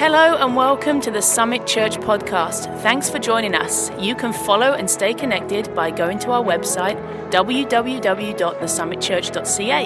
Hello and welcome to the Summit Church podcast. Thanks for joining us. You can follow and stay connected by going to our website, www.thesummitchurch.ca.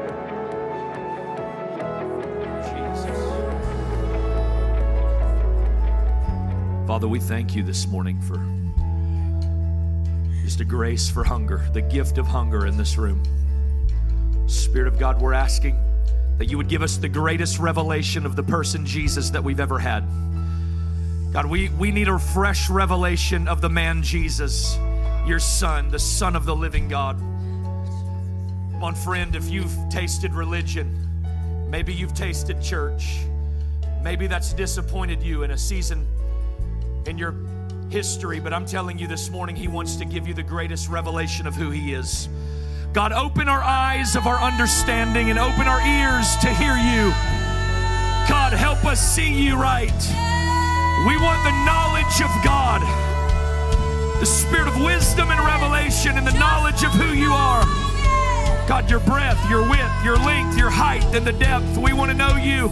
Father, we thank you this morning for just a grace for hunger, the gift of hunger in this room. Spirit of God, we're asking that you would give us the greatest revelation of the person Jesus that we've ever had. God, we need a fresh revelation of the man Jesus, your Son, the Son of the living God. Come on, friend, if you've tasted religion, maybe you've tasted church, maybe that's disappointed you in a season in your history, but I'm telling you this morning, he wants to give you the greatest revelation of who he is. God, open our eyes of our understanding and open our ears to hear you. God, help us see you right. We want the knowledge of God, the spirit of wisdom and revelation and the knowledge of who you are. God, your breadth, your width, your length, your height, and the depth. We want to know you.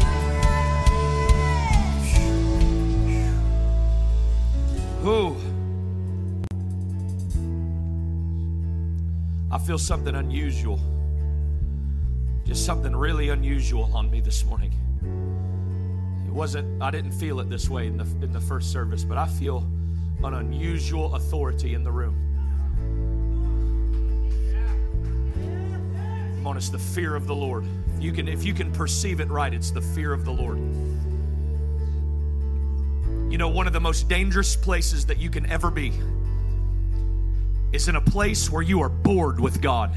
Ooh. I feel something unusual, just something really unusual on me this morning. I didn't feel it this way in the first service, but I feel an unusual authority in the room. Come on, it's the fear of the Lord. If you can perceive it right, it's the fear of the Lord. You know, one of the most dangerous places that you can ever be is in a place where you are bored with God.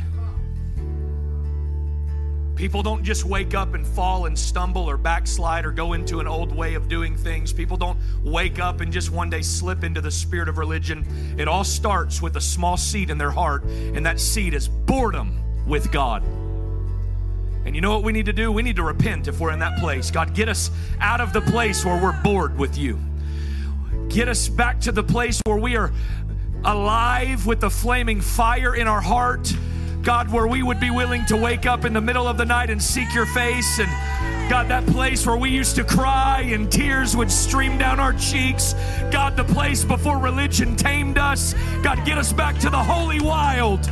People don't just wake up and fall and stumble or backslide or go into an old way of doing things. People don't wake up and just one day slip into the spirit of religion. It all starts with a small seed in their heart, and that seed is boredom with God. And you know what we need to do? We need to repent if we're in that place. God, get us out of the place where we're bored with you. Get us back to the place where we are alive with the flaming fire in our heart. God, where we would be willing to wake up in the middle of the night and seek your face. And God, that place where we used to cry and tears would stream down our cheeks. God, the place before religion tamed us. God, get us back to the holy wild.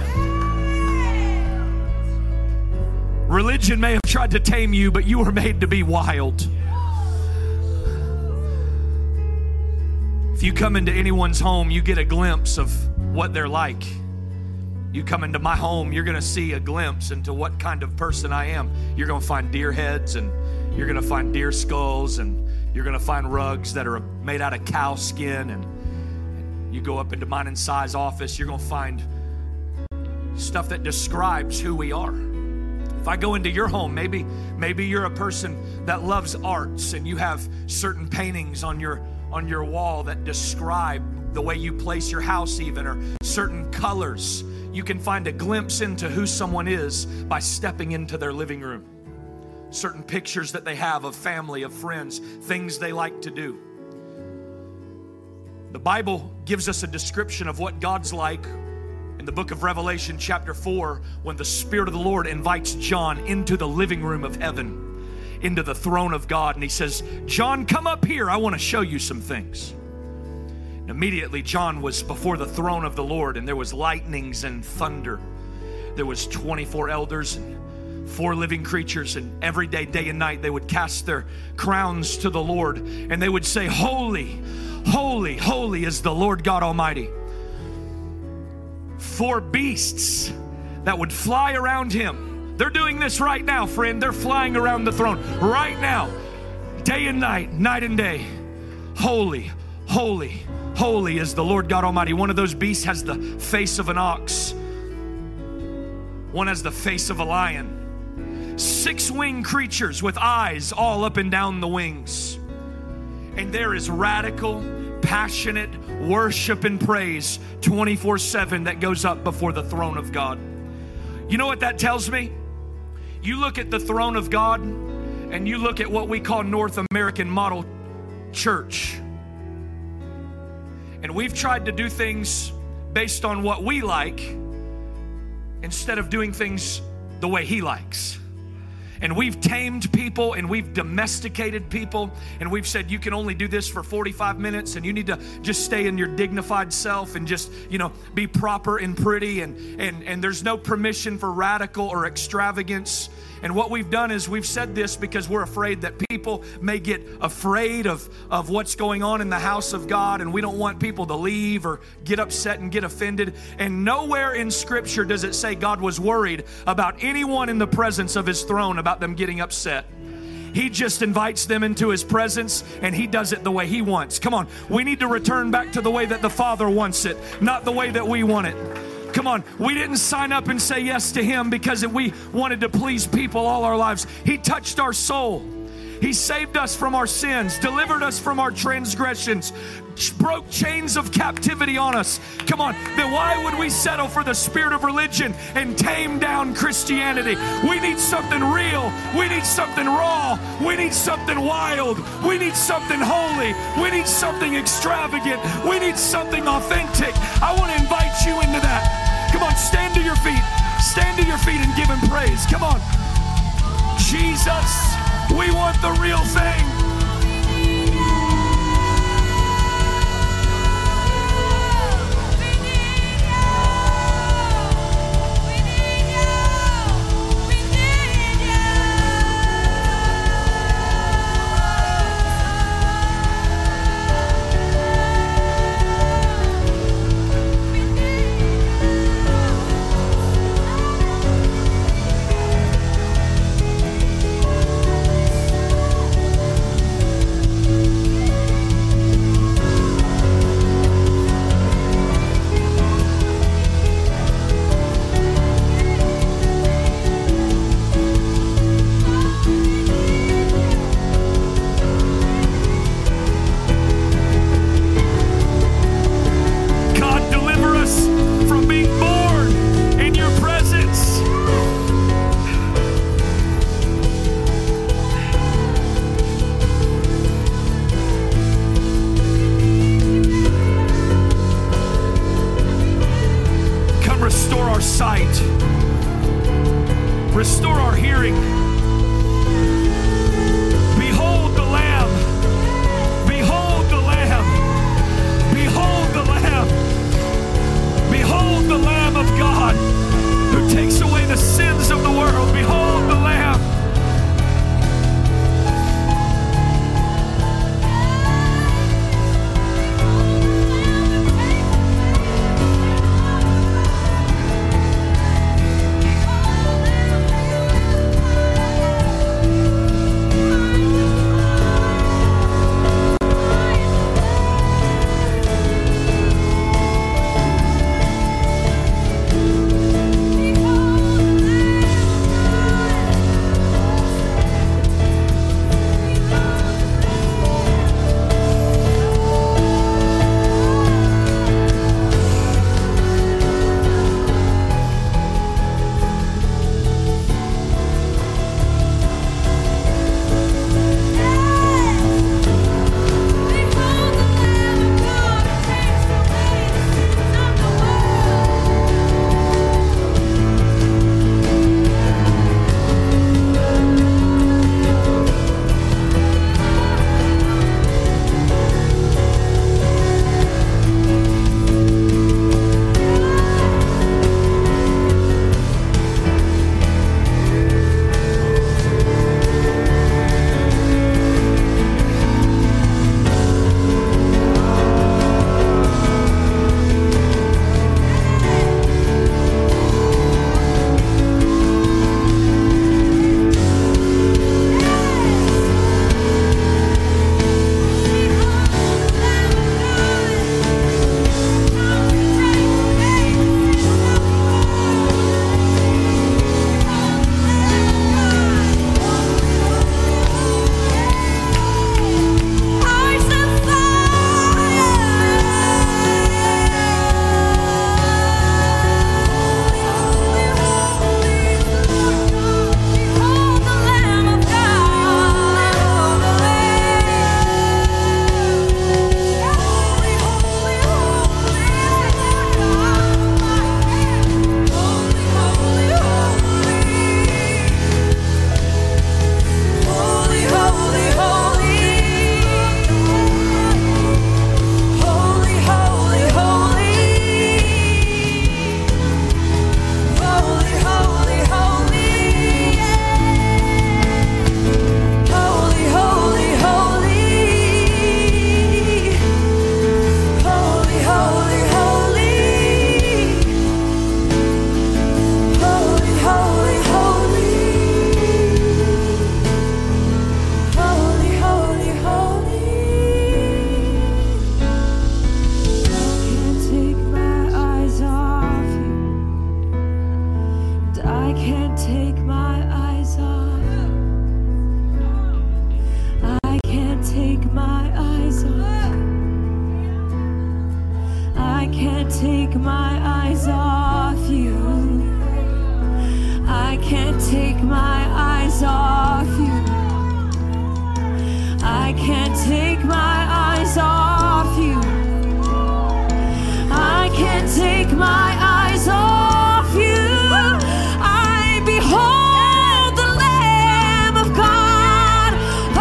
Religion may have tried to tame you, but you were made to be wild. If you come into anyone's home, you get a glimpse of what they're like. You come into my home, you're going to see a glimpse into what kind of person I am. You're going to find deer heads, and you're going to find deer skulls, and you're going to find rugs that are made out of cow skin. And you go up into mine and Si's office, you're going to find stuff that describes who we are. If I go into your home, maybe you're a person that loves arts, and you have certain paintings on your wall that describe the way you place your house even, or certain colors. You can find a glimpse into who someone is by stepping into their living room. Certain pictures that they have of family, of friends, things they like to do. The Bible gives us a description of what God's like in the book of Revelation chapter 4, when the Spirit of the Lord invites John into the living room of heaven, into the throne of God, and he says, John, come up here. I want to show you some things. And immediately John was before the throne of the Lord, and there was lightnings and thunder. There was 24 elders and 4 living creatures, and every day and night, they would cast their crowns to the Lord, and they would say, holy, holy, holy is the Lord God Almighty. 4 beasts that would fly around him. They're doing this right now, friend. They're flying around the throne right now, day and night, night and day. Holy, holy, holy is the Lord God Almighty. One of those beasts has the face of an ox. One has the face of a lion. 6 winged creatures with eyes all up and down the wings. And there is radical, passionate worship and praise 24/7 that goes up before the throne of God. You know what that tells me? You look at the throne of God and you look at what we call North American model church. And we've tried to do things based on what we like instead of doing things the way he likes. And we've tamed people and we've domesticated people, and we've said you can only do this for 45 minutes and you need to just stay in your dignified self and just, be proper and pretty, and there's no permission for radical or extravagance. And what we've done is we've said this because we're afraid that people may get afraid of what's going on in the house of God, and we don't want people to leave or get upset and get offended. And nowhere in Scripture does it say God was worried about anyone in the presence of His throne about them getting upset. He just invites them into His presence, and He does it the way He wants. Come on, we need to return back to the way that the Father wants it, not the way that we want it. Come on, we didn't sign up and say yes to Him because we wanted to please people all our lives. He touched our soul. He saved us from our sins, delivered us from our transgressions, broke chains of captivity on us. Come on, then why would we settle for the spirit of religion and tame down Christianity? We need something real. We need something raw. We need something wild. We need something holy. We need something extravagant. We need something authentic. I want to invite you into that. Come on, stand to your feet. Stand to your feet and give Him praise. Come on. Jesus, we want the real thing. take my eyes off you. I can't take my eyes off you. I can't take my eyes off you. I can't take my eyes off you. I behold the Lamb of God.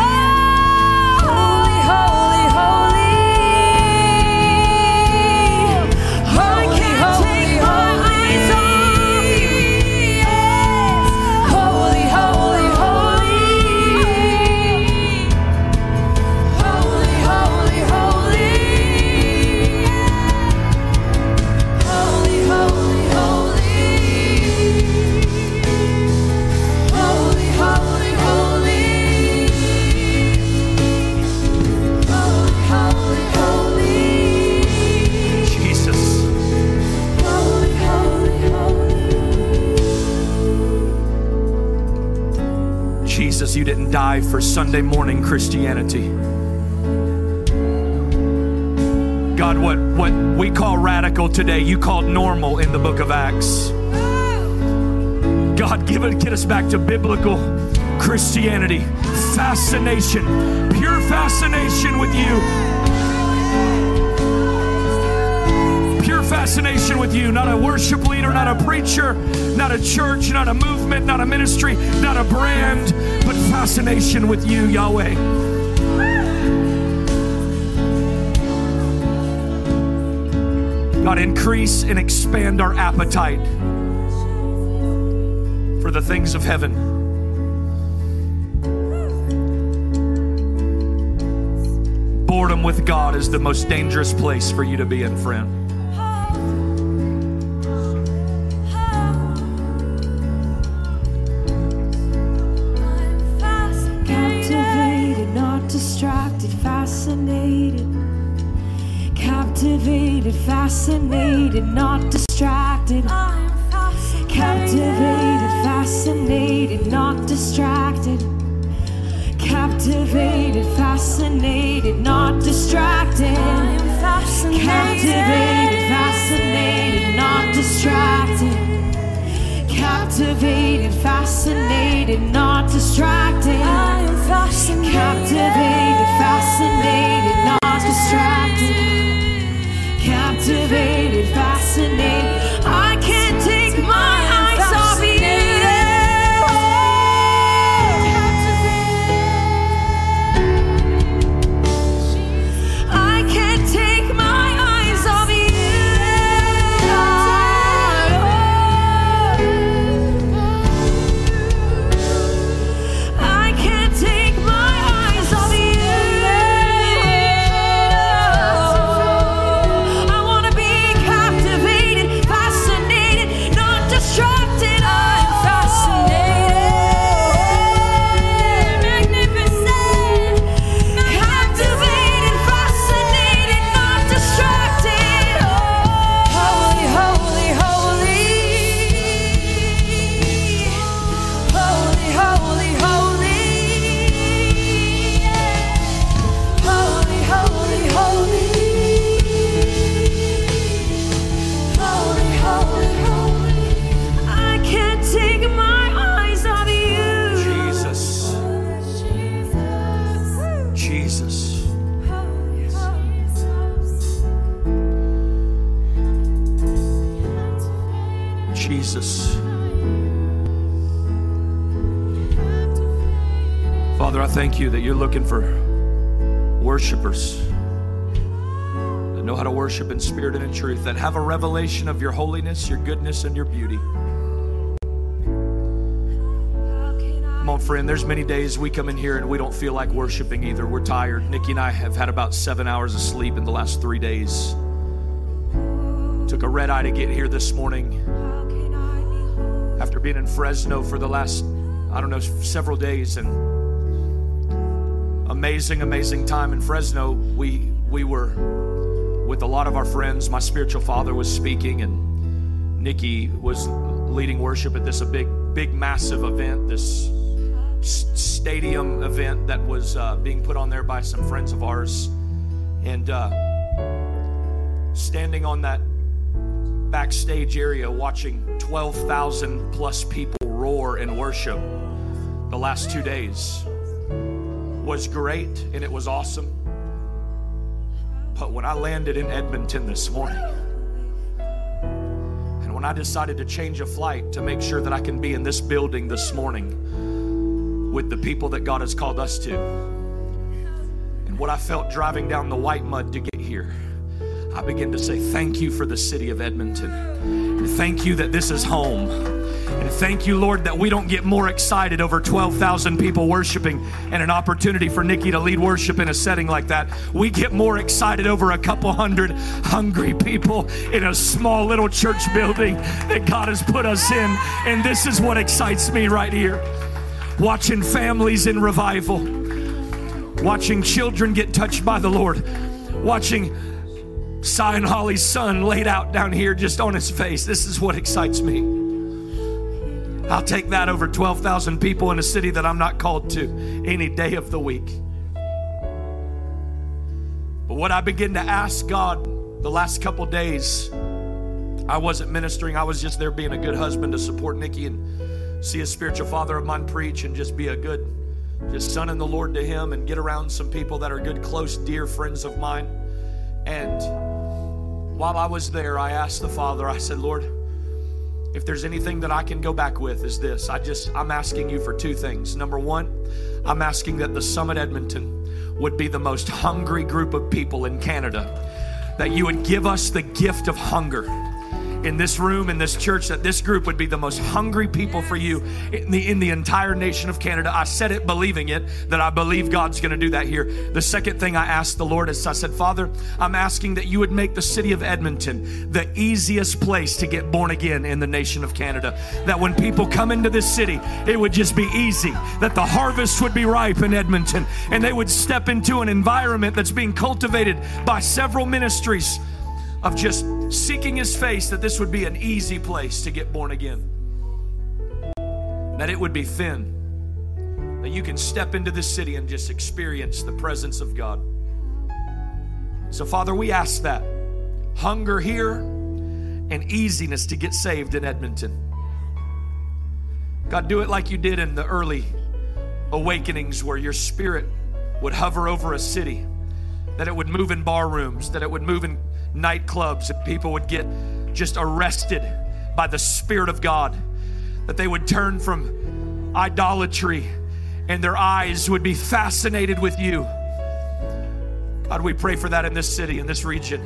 Holy, holy, holy. I can't take my eyes off you. Holy, holy, holy. Holy, holy, holy. Holy, holy, holy. Holy, holy, holy. Holy, holy, holy. Jesus. Holy, holy, holy. Jesus, you didn't die for Sunday morning Christianity. God, what we call radical today, you called normal in the book of Acts. God, get us back to biblical Christianity. Fascination, pure fascination with you. Pure fascination with you. Not a worship leader, not a preacher, not a church, not a movement, not a ministry, not a brand, but fascination with you, Yahweh. God, increase and expand our appetite for the things of heaven. Boredom with God is the most dangerous place for you to be in, friend. Captivated, not distracted, fascinated. Captivated, fascinated, not distracted. Captivated, fascinated, not distracted. Captivated, fascinated, not distracted. Captivated, fascinated, not distracted. Captivated, fascinated, not distracted. Captivated, fascinated, not distracted. Captivated, fascinated. I can't take my eyes off you. I can't take my eyes off you. I can't take my eyes off you. I want to be captivated, fascinated, not distracted. I'm fascinated, magnificent. Captivated, fascinated, not distracted. Holy, holy, holy. Holy, holy, holy. Holy, holy, holy. Holy, holy, holy. I can't take my eyes off you. Jesus. Jesus. Jesus. Father, I thank you that you're looking for worshipers that know how to worship in spirit and in truth, that have a revelation of your holiness, your goodness, and your beauty. Come on, friend, there's many days we come in here and we don't feel like worshiping either. We're tired. Nikki and I have had about 7 hours of sleep in the last 3 days. Took a red eye to get here this morning after being in Fresno for the last, several days, and amazing time in Fresno. We were with a lot of our friends. My spiritual father was speaking, and Nikki was leading worship at this big massive event, this stadium event that was being put on there by some friends of ours. And standing on that backstage area watching 12,000 plus people roar and worship the last 2 days was great and it was awesome. But when I landed in Edmonton this morning, and when I decided to change a flight to make sure that I can be in this building this morning with the people that God has called us to, and what I felt driving down the white mud to get here, I began to say thank you for the city of Edmonton. And thank you that this is home. And thank you, Lord, that we don't get more excited over 12,000 people worshiping and an opportunity for Nikki to lead worship in a setting like that. We get more excited over a couple hundred hungry people in a small little church building that God has put us in. And this is what excites me right here. Watching families in revival. Watching children get touched by the Lord. Watching Cy and Holly's son laid out down here just on his face. This is what excites me. I'll take that over 12,000 people in a city that I'm not called to any day of the week. But what I began to ask God the last couple days, I wasn't ministering. I was just there being a good husband to support Nikki and see a spiritual father of mine preach and just be a good son in the Lord to him and get around some people that are good, close, dear friends of mine. And while I was there, I asked the Father, I said, Lord, if there's anything that I can go back with is this. I'm asking you for two things. Number one, I'm asking that the Summit Edmonton would be the most hungry group of people in Canada. That you would give us the gift of hunger in this room, in this church, that this group would be the most hungry people for you in the entire nation of Canada. I said it believing it, that I believe God's going to do that here. The second thing I asked the Lord is I said, Father, I'm asking that you would make the city of Edmonton the easiest place to get born again in the nation of Canada. That when people come into this city, it would just be easy. That the harvest would be ripe in Edmonton and they would step into an environment that's being cultivated by several ministries of just seeking his face, that this would be an easy place to get born again. That it would be thin. That you can step into this city and just experience the presence of God. So Father, we ask that. Hunger here and easiness to get saved in Edmonton. God, do it like you did in the early awakenings where your spirit would hover over a city. That it would move in bar rooms, that it would move in nightclubs, and people would get just arrested by the Spirit of God, that they would turn from idolatry and their eyes would be fascinated with you. God, we pray for that in this city, in this region.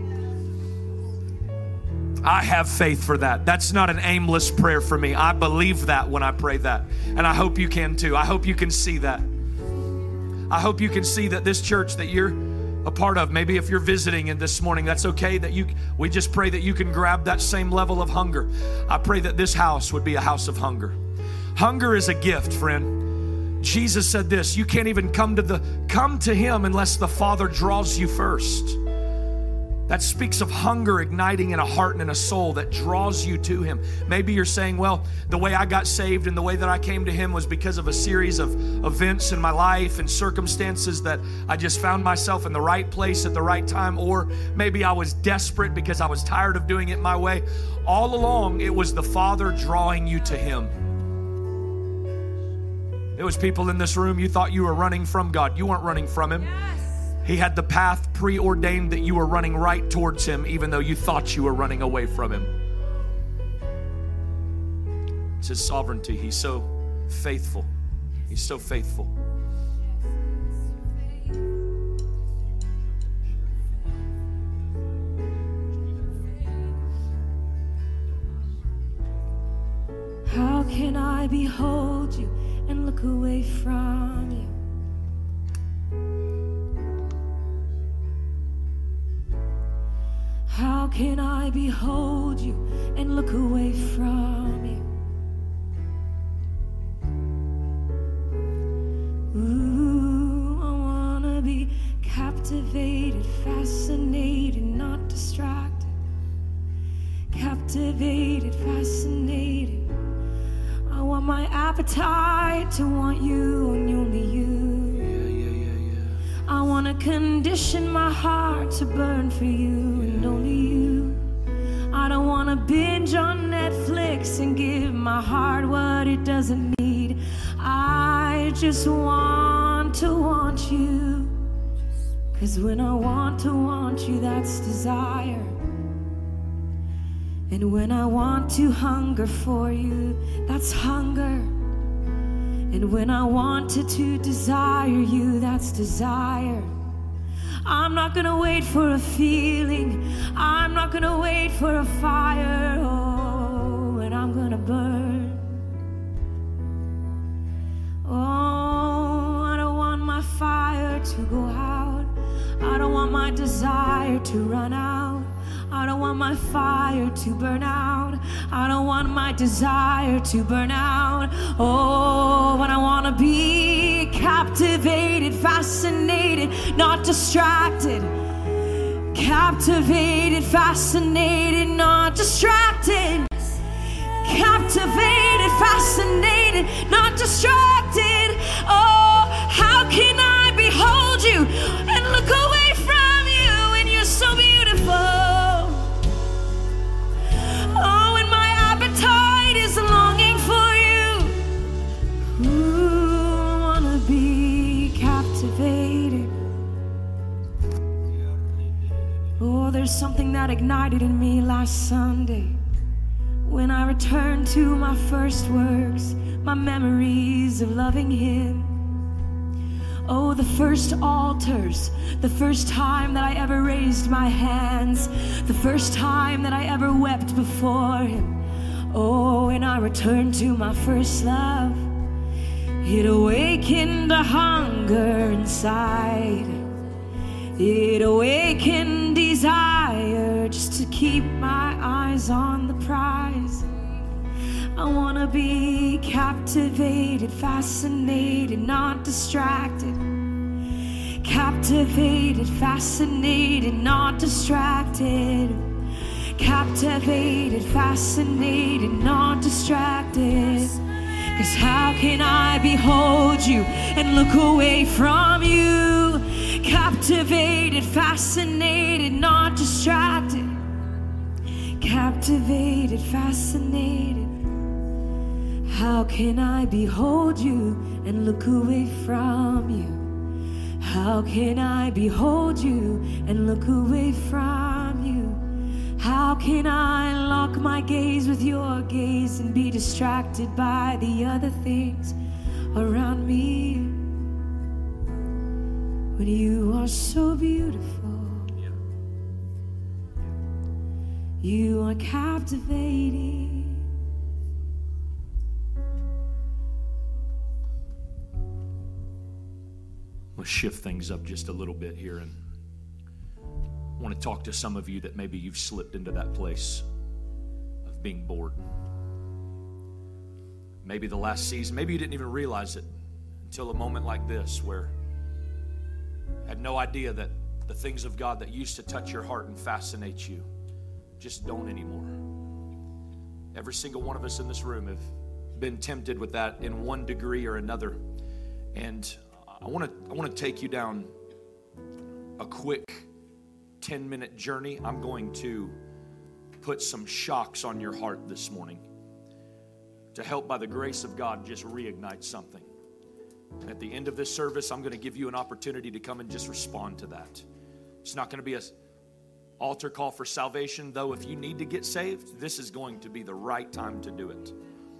I have faith for that. That's not an aimless prayer for me. I believe that when I pray that, and I hope you can too. I hope you can see that. I hope you can see that this church that you're a part of, maybe if you're visiting in this morning, that's okay, that we just pray that you can grab that same level of hunger. I pray that this house would be a house of hunger. Hunger is a gift, friend. Jesus said this, you can't even come to him unless the Father draws you first. That speaks of hunger igniting in a heart and in a soul that draws you to him. Maybe you're saying, well, the way I got saved and the way that I came to him was because of a series of events in my life and circumstances that I just found myself in the right place at the right time. Or maybe I was desperate because I was tired of doing it my way. All along, it was the Father drawing you to him. There was people in this room, you thought you were running from God. You weren't running from him. He had the path preordained that you were running right towards him, even though you thought you were running away from him. It's his sovereignty. He's so faithful. He's so faithful. How can I behold you and look away from you? How can I behold you and look away from you? Ooh, I wanna be captivated, fascinated, not distracted. Captivated, fascinated. I want my appetite to want you and only you. I wanna condition my heart to burn for you and only you. I don't want to binge on Netflix and give my heart what it doesn't need. I just want to want you. 'Cause when I want to want you, that's desire. And when I want to hunger for you, that's hunger. And when I wanted to desire you, that's desire. I'm not gonna wait for a feeling. I'm not gonna wait for a fire. Oh, and I'm gonna burn. Oh, I don't want my fire to go out. I don't want my desire to run out. I don't want my fire to burn out. I don't want my desire to burn out. Oh, but I want to be captivated, fascinated, not distracted. Captivated, fascinated, not distracted. Captivated, fascinated, not distracted. Oh, how can I behold you and look away from you when you're so beautiful? Oh, and my appetite is longing for you. Ooh, I wanna be captivated. Oh, there's something that ignited in me last Sunday when I returned to my first works, my memories of loving Him. Oh, the first altars, the first time that I ever raised my hands, the first time that I ever wept before Him. Oh, and I returned to my first love. It awakened a hunger inside. It awakened desire just to keep my eyes on the prize. I wanna be captivated, fascinated, not distracted. Captivated, fascinated, not distracted. Captivated, fascinated, not distracted. 'Cause how can I behold you and look away from you? Captivated, fascinated, not distracted. Captivated, fascinated. How can I behold you and look away from you? How can I behold you and look away from you? How can I lock my gaze with your gaze and be distracted by the other things around me? When you are so beautiful, you are captivating. Let's shift things up just a little bit here, and I want to talk to some of you that maybe you've slipped into that place of being bored. Maybe the last season, maybe you didn't even realize it until a moment like this where you had no idea that the things of God that used to touch your heart and fascinate you just don't anymore. Every single one of us in this room have been tempted with that in one degree or another. And I want to take you down a quick 10-minute journey. I'm going to put some shocks on your heart this morning to help, by the grace of God, just reignite something. And at the end of this service, I'm going to give you an opportunity to come and just respond to that. It's not going to be an altar call for salvation, though if you need to get saved, this is going to be the right time to do it.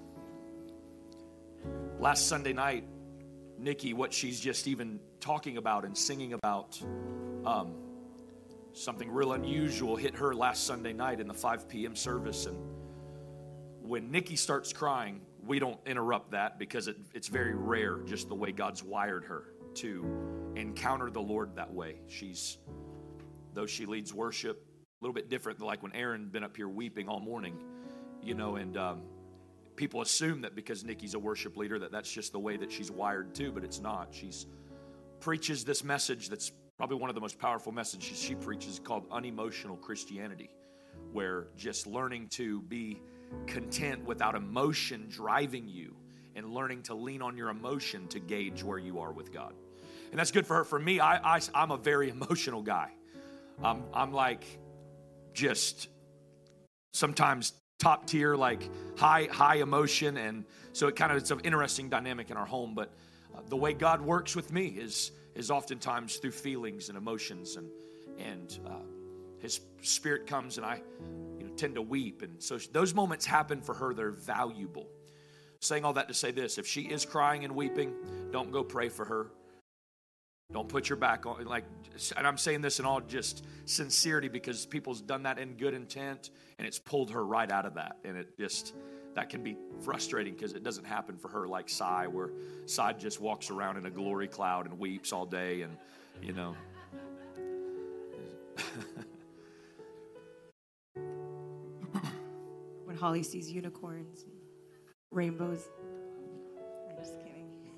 Last Sunday night, Nikki, what she's just even talking about and singing about, something real unusual hit her last Sunday night in the 5 p.m. service. And when Nikki starts crying, we don't interrupt that because it's very rare, just the way God's wired her to encounter the Lord that way. Though she leads worship, a little bit different than like when Aaron been up here weeping all morning, and people assume that because Nikki's a worship leader that that's just the way that she's wired too, but it's not. She's preaches this message that's probably one of the most powerful messages she preaches, called unemotional Christianity, where just learning to be content without emotion driving you and learning to lean on your emotion to gauge where you are with God. And that's good for her. For me, I'm a very emotional guy. I'm like just sometimes top tier, like high emotion. And so it's an interesting dynamic in our home. But the way God works with me is oftentimes through feelings and emotions, and His Spirit comes, and I tend to weep. And so those moments happen for her. They're valuable. Saying all that to say this: if she is crying and weeping, don't go pray for her. Don't put your back on, and I'm saying this in all just sincerity, because people's done that in good intent, and it's pulled her right out of that. And that can be frustrating, because it doesn't happen for her like Cy, where Cy just walks around in a glory cloud and weeps all day, and When Holly sees unicorns, and rainbows. I'm just kidding.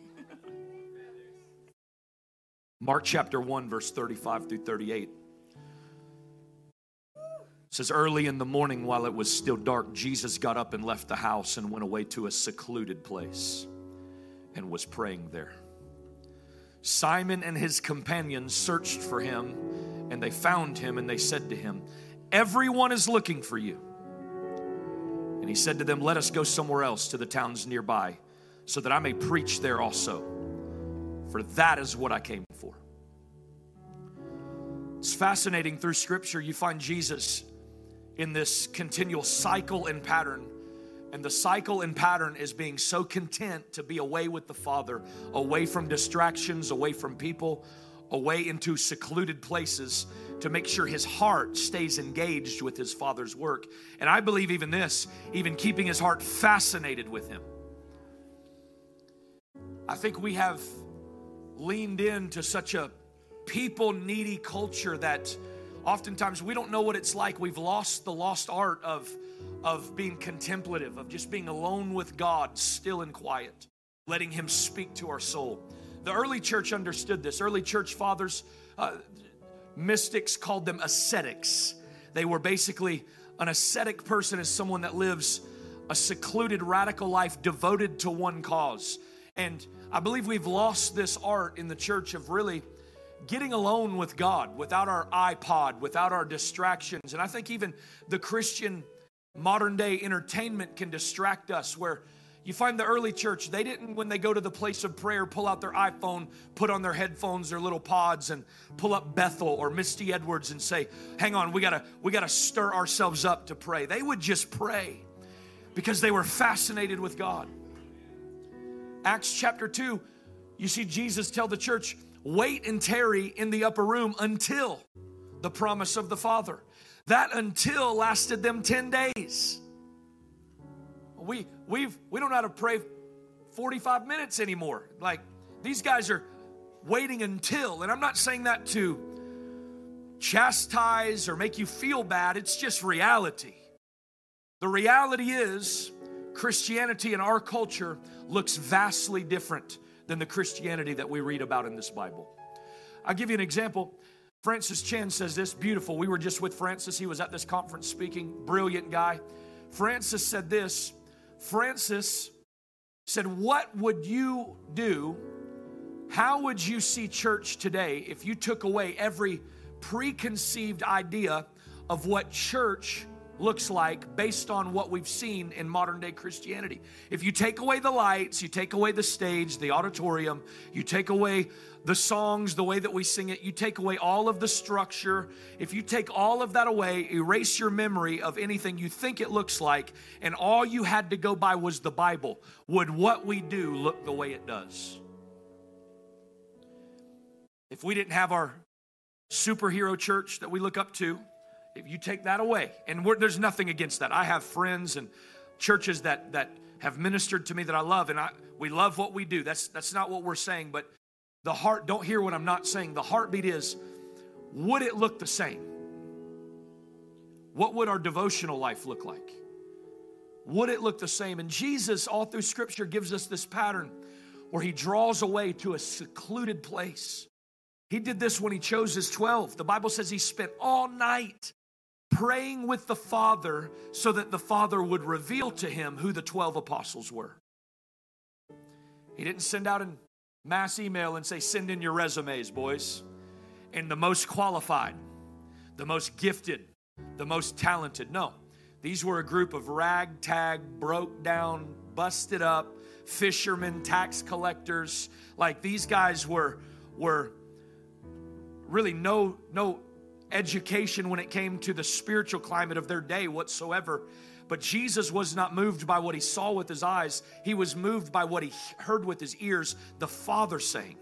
Mark chapter 1, verse 35 through 38. It says, early in the morning, while it was still dark, Jesus got up and left the house and went away to a secluded place and was praying there. Simon and his companions searched for him, and they found him, and they said to him, everyone is looking for you. And he said to them, let us go somewhere else, to the towns nearby, so that I may preach there also. For that is what I came for. It's fascinating. Through Scripture, you find Jesus in this continual cycle and pattern. And the cycle and pattern is being so content to be away with the Father, away from distractions, away from people, away into secluded places, to make sure his heart stays engaged with his Father's work. And I believe even keeping his heart fascinated with him. I think we have leaned into such a people-needy culture that oftentimes we don't know what it's like. We've lost the lost art of being contemplative, of just being alone with God, still and quiet, letting him speak to our soul. The early church understood this. Early church fathers, mystics called them ascetics. They were basically, an ascetic person is someone that lives a secluded, radical life devoted to one cause. And I believe we've lost this art in the church of really getting alone with God without our iPod, without our distractions. And I think even the Christian modern day entertainment can distract us, where you find the early church, they didn't, when they go to the place of prayer, pull out their iPhone, put on their headphones, their little pods, and pull up Bethel or Misty Edwards and say, hang on, we gotta stir ourselves up to pray. They would just pray because they were fascinated with God. Acts chapter 2, you see Jesus tell the church, wait and tarry in the upper room until the promise of the Father. That until lasted them 10 days. We don't know how to pray 45 minutes anymore. Like, these guys are waiting until, and I'm not saying that to chastise or make you feel bad. It's just reality. The reality is Christianity in our culture looks vastly different than the Christianity that we read about in this Bible. I'll give you an example. Francis Chan says this, beautiful. We were just with Francis. He was at this conference speaking. Brilliant guy. Francis said this. Francis said, what would you do? How would you see church today if you took away every preconceived idea of what church looks like based on what we've seen in modern day Christianity? If you take away the lights, you take away the stage, the auditorium, you take away the songs, the way that we sing it, you take away all of the structure. If you take all of that away, erase your memory of anything you think it looks like, and all you had to go by was the Bible, would what we do look the way it does? If we didn't have our superhero church that we look up to, if you take that away, and there's nothing against that. I have friends and churches that have ministered to me that I love, and we love what we do. That's not what we're saying, but the heart, don't hear what I'm not saying. The heartbeat is, would it look the same? What would our devotional life look like? Would it look the same? And Jesus, all through Scripture, gives us this pattern where he draws away to a secluded place. He did this when he chose his 12. The Bible says he spent all night praying with the Father so that the Father would reveal to him who the 12 apostles were. He didn't send out a mass email and say, send in your resumes, boys. And the most qualified, the most gifted, the most talented. No, These were a group of ragtag, broke down, busted up fishermen, tax collectors. Like, these guys were really no education when it came to the spiritual climate of their day whatsoever. But Jesus was not moved by what he saw with his eyes. He was moved by what he heard with his ears, the Father saying.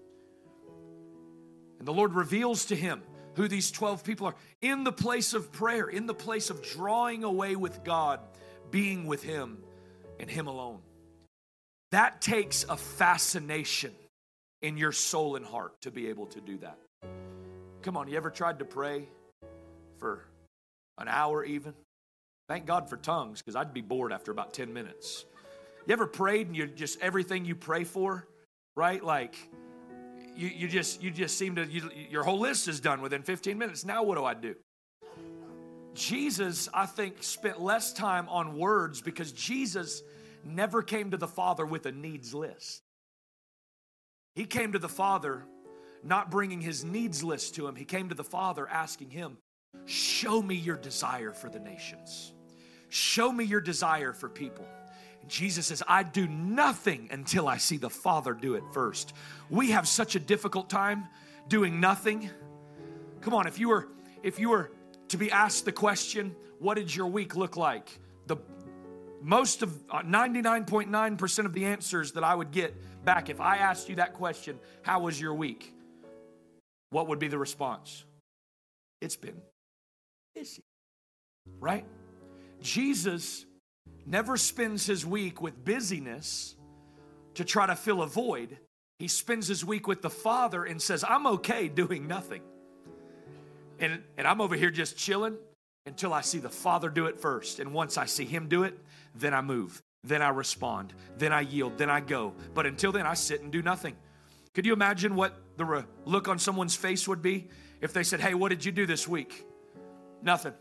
And the Lord reveals to him who these 12 people are in the place of prayer, in the place of drawing away with God, being with him and him alone. That takes a fascination in your soul and heart to be able to do that. Come on, you ever tried to pray for an hour even? Thank God for tongues, because I'd be bored after about 10 minutes. You ever prayed and you just, everything you pray for, right? Like, you just seem to, your whole list is done within 15 minutes. Now what do I do? Jesus, I think, spent less time on words because Jesus never came to the Father with a needs list. He came to the Father not bringing his needs list to him. He came to the Father asking him, show me your desire for the nations. Show me your desire for people. And Jesus says, I do nothing until I see the Father do it first. We have such a difficult time doing nothing. Come on, if you were to be asked the question, what did your week look like? The most of 99.9% of the answers that I would get back if I asked you that question, how was your week? What would be the response? It's been busy, right? Jesus never spends his week with busyness to try to fill a void. He spends his week with the Father and says, I'm okay doing nothing. And I'm over here just chilling until I see the Father do it first. And once I see him do it, then I move, then I respond, then I yield, then I go. But until then, I sit and do nothing. Could you imagine what the look on someone's face would be if they said, hey, what did you do this week? Nothing.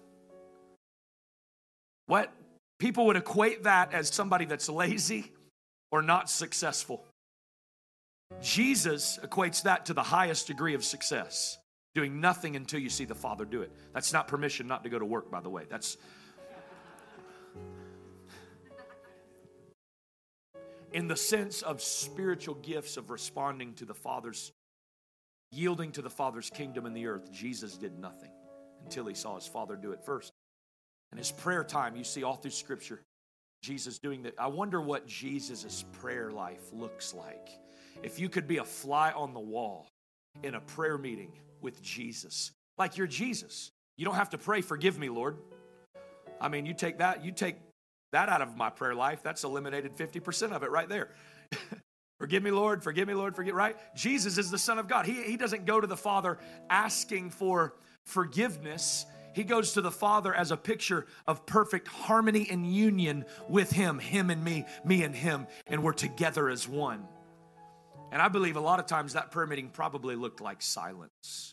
What? People would equate that as somebody that's lazy or not successful. Jesus equates that to the highest degree of success. Doing nothing until you see the Father do it. That's not permission not to go to work, by the way. That's in the sense of spiritual gifts of responding to the Father's, yielding to the Father's kingdom in the earth. Jesus did nothing until he saw his Father do it first. And his prayer time, you see all through Scripture, Jesus doing that. I wonder what Jesus' prayer life looks like. If you could be a fly on the wall in a prayer meeting with Jesus, like you're Jesus. You don't have to pray, forgive me, Lord. I mean, you take that out of my prayer life, that's eliminated 50% of it right there. Forgive me, Lord, right? Jesus is the Son of God. He doesn't go to the Father asking for forgiveness. He goes to the Father as a picture of perfect harmony and union with him and me and him, and we're together as one. And I believe a lot of times that prayer meeting probably looked like silence.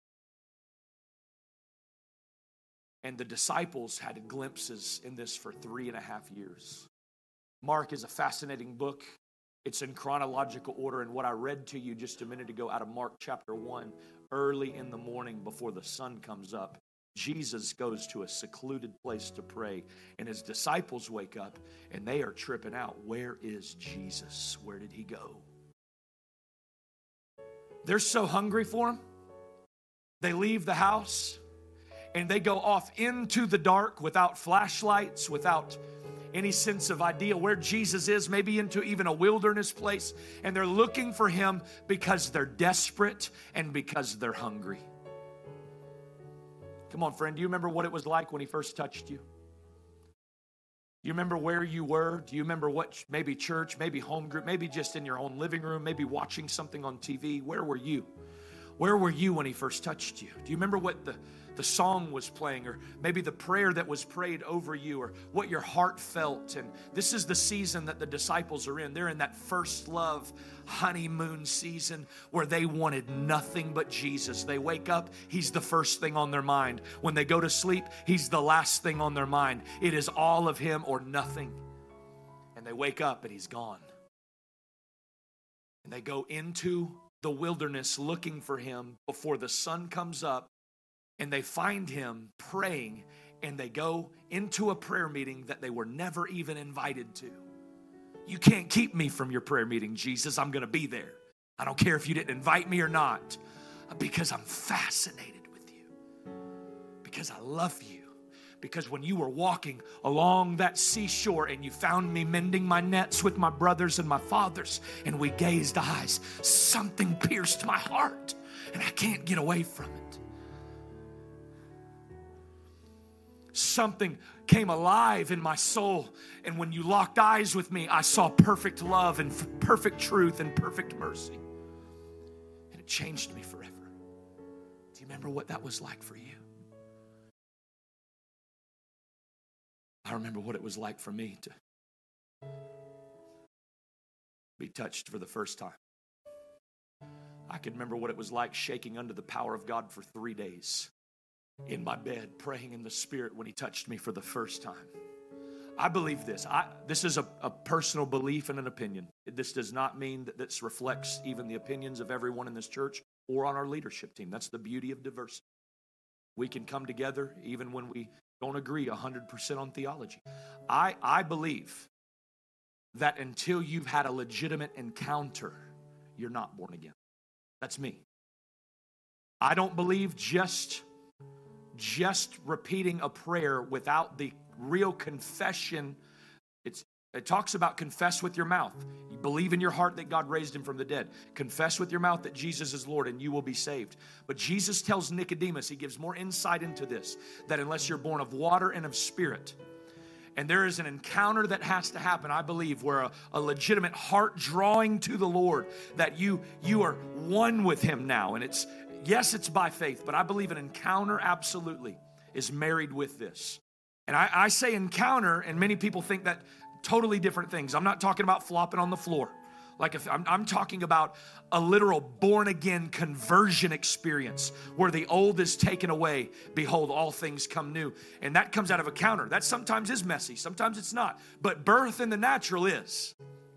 And the disciples had glimpses in this for 3.5 years. Mark is a fascinating book. It's in chronological order. And what I read to you just a minute ago out of Mark chapter 1, early in the morning before the sun comes up, Jesus goes to a secluded place to pray. And his disciples wake up and they are tripping out. Where is Jesus? Where did he go? They're so hungry for him. They leave the house and they go off into the dark without flashlights, without any sense of idea where Jesus is, maybe into even a wilderness place. And they're looking for him because they're desperate and because they're hungry. Come on, friend, do you remember what it was like when he first touched you? Do you remember where you were? Do you remember what, maybe church, maybe home group, maybe just in your own living room, maybe watching something on TV? Where were you? Where were you when he first touched you? Do you remember what the song was playing, or maybe the prayer that was prayed over you, or what your heart felt? And this is the season that the disciples are in. They're in that first love honeymoon season where they wanted nothing but Jesus. They wake up, he's the first thing on their mind. When they go to sleep, he's the last thing on their mind. It is all of him or nothing. And they wake up and he's gone. And they go into the wilderness looking for him before the sun comes up, and they find him praying and they go into a prayer meeting that they were never even invited to. You can't keep me from your prayer meeting, Jesus. I'm going to be there. I don't care if you didn't invite me or not, because I'm fascinated with you, because I love you. Because when you were walking along that seashore and you found me mending my nets with my brothers and my fathers, and we gazed eyes, something pierced my heart, and I can't get away from it. Something came alive in my soul, and when you locked eyes with me, I saw perfect love and perfect truth and perfect mercy. And it changed me forever. Do you remember what that was like for you? I remember what it was like for me to be touched for the first time. I can remember what it was like shaking under the power of God for 3 days in my bed, praying in the Spirit when He touched me for the first time. I believe this. This is a personal belief and an opinion. This does not mean that this reflects even the opinions of everyone in this church or on our leadership team. That's the beauty of diversity. We can come together even when we don't agree 100% on theology. I believe that until you've had a legitimate encounter, you're not born again. That's me. I don't believe just repeating a prayer without the real confession. It talks about confess with your mouth. You believe in your heart that God raised Him from the dead. Confess with your mouth that Jesus is Lord and you will be saved. But Jesus tells Nicodemus, He gives more insight into this, that unless you're born of water and of Spirit, and there is an encounter that has to happen, I believe, where a legitimate heart drawing to the Lord, that you are one with Him now. And it's by faith, but I believe an encounter absolutely is married with this. And I say encounter, and many people think that totally different things. I'm not talking about flopping on the floor. I'm talking about a literal born-again conversion experience where the old is taken away. Behold, all things come new. And that comes out of a encounter. That sometimes is messy. Sometimes it's not. But birth in the natural is.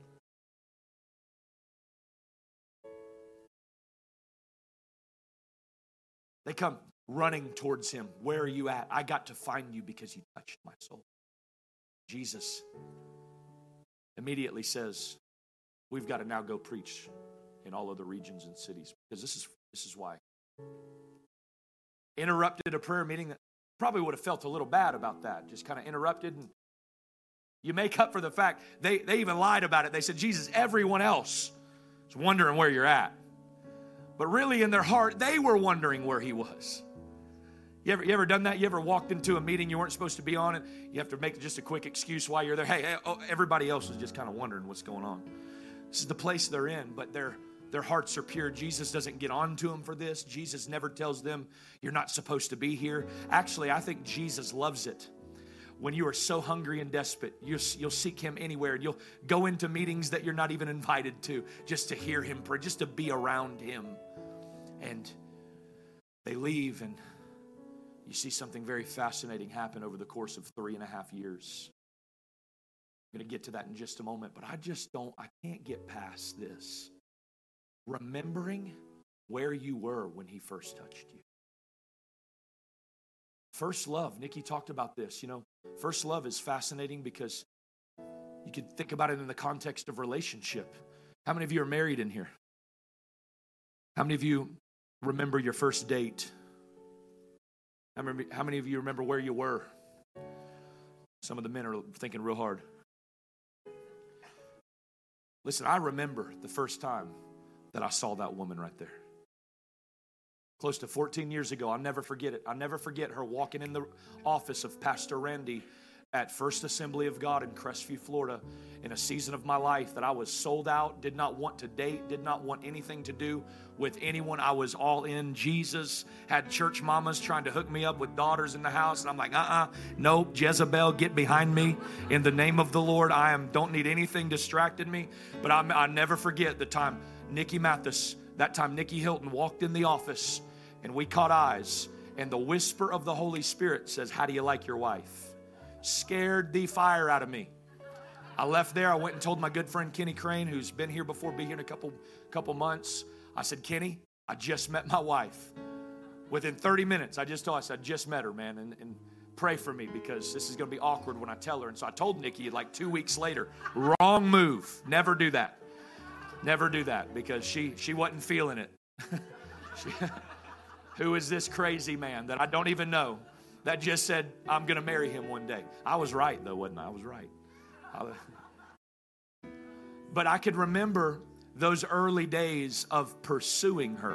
They come running towards Him. Where are you at? I got to find you because you touched my soul. Jesus immediately says, we've got to now go preach in all other regions and cities, because this is why. Interrupted a prayer meeting that probably would have felt a little bad about that. Just kind of interrupted, and you make up for the fact they even lied about it. They said, Jesus, everyone else is wondering where you're at. But really in their heart, they were wondering where He was. You ever done that? You ever walked into a meeting you weren't supposed to be on, and you have to make just a quick excuse why you're there? Hey, everybody else is just kind of wondering what's going on. This is the place they're in, but their hearts are pure. Jesus doesn't get on to them for this. Jesus never tells them, you're not supposed to be here. Actually, I think Jesus loves it. When you are so hungry and desperate, you'll seek Him anywhere. You'll go into meetings that you're not even invited to just to hear Him pray, just to be around Him. And they leave, and you see something very fascinating happen over the course of 3.5 years. I'm going to get to that in just a moment, but I can't get past this. Remembering where you were when He first touched you. First love, Nikki talked about this. First love is fascinating because you can think about it in the context of relationship. How many of you are married in here? How many of you remember your first date? How many of you remember where you were? Some of the men are thinking real hard. Listen, I remember the first time that I saw that woman right there. Close to 14 years ago. I'll never forget it. I'll never forget her walking in the office of Pastor Randy at First Assembly of God in Crestview, Florida, in a season of my life that I was sold out, did not want to date, did not want anything to do with anyone. I was all in Jesus, had church mamas trying to hook me up with daughters in the house, and I'm like, nope, Jezebel, get behind me in the name of the Lord. Don't need anything distracted me. But I'll never forget the time Nikki Mathis, that time Nikki Hilton walked in the office, and we caught eyes, and the whisper of the Holy Spirit says, how do you like your wife? Scared the fire out of me. I left there. I went and told my good friend Kenny Crane, who's been here before, be here in a couple months. I said, Kenny, I just met my wife. Within 30 minutes, I just met her, man. And pray for me because this is going to be awkward when I tell her. And so I told Nikki like 2 weeks later, wrong move. Never do that. Never do that because she wasn't feeling it. Who is this crazy man that I don't even know that just said, I'm going to marry him one day? I was right, though, wasn't I? I was right. But I could remember those early days of pursuing her.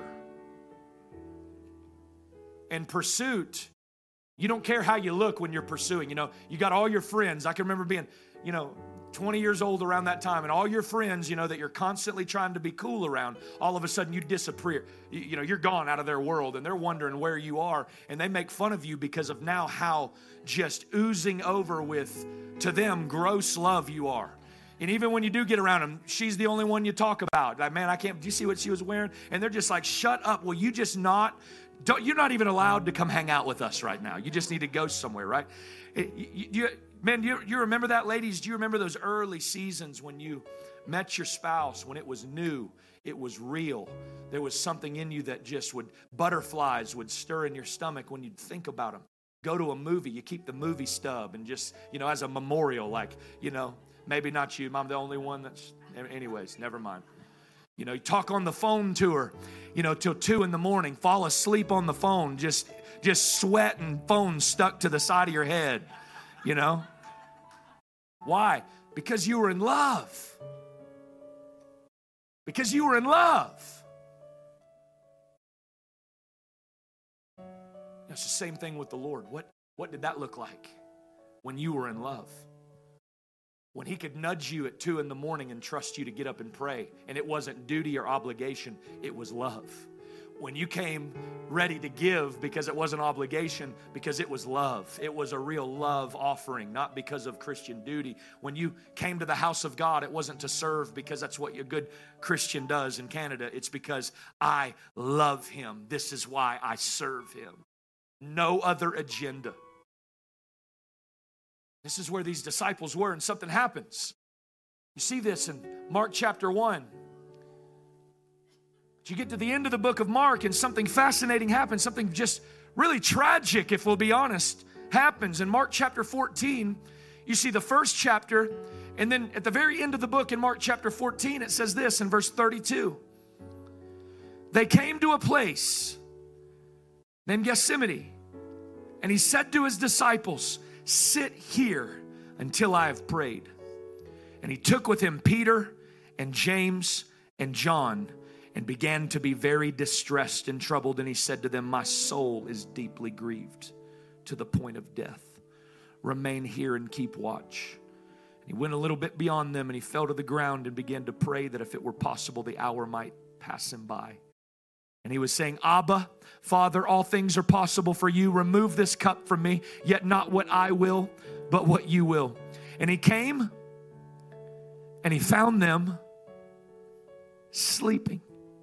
In pursuit, you don't care how you look when you're pursuing. You know, you got all your friends. I can remember being, 20 years old around that time, and all your friends, that you're constantly trying to be cool around, all of a sudden you disappear. You're gone out of their world, and they're wondering where you are, and they make fun of you because of now how just oozing over with, to them, gross love you are. And even when you do get around them, she's the only one you talk about. Like, man, do you see what she was wearing? And they're just like, shut up. Well, you're not even allowed to come hang out with us right now. You just need to go somewhere, right? Man, you remember that, ladies? Do you remember those early seasons when you met your spouse, when it was new, it was real? There was something in you that butterflies would stir in your stomach when you'd think about them. Go to a movie, you keep the movie stub and just, as a memorial, maybe not you. I'm the only one anyways, never mind. You talk on the phone to her, till 2 a.m, fall asleep on the phone, just sweat and phone stuck to the side of your head, Why? Because you were in love. Because you were in love. It's the same thing with the Lord. What did that look like when you were in love? When he could nudge you at 2 a.m. and trust you to get up and pray, and it wasn't duty or obligation, it was love. When you came ready to give because it wasn't obligation, because it was love. It was a real love offering, not because of Christian duty. When you came to the house of God, it wasn't to serve because that's what a good Christian does in Canada. It's because I love him. This is why I serve him. No other agenda. This is where these disciples were, and something happens. You see this in Mark chapter 1. You get to the end of the book of Mark, and something fascinating happens. Something just really tragic, if we'll be honest, happens. In Mark chapter 14, you see the first chapter, and then at the very end of the book in Mark chapter 14, it says this in verse 32. They came to a place named Gethsemane, and he said to his disciples, sit here until I have prayed. And he took with him Peter and James and John and began to be very distressed and troubled. And he said to them, my soul is deeply grieved to the point of death. Remain here and keep watch. And he went a little bit beyond them, and he fell to the ground and began to pray that if it were possible, the hour might pass him by. And he was saying, Abba, Father, all things are possible for you. Remove this cup from me, yet not what I will, but what you will. And he came and he found them sleeping.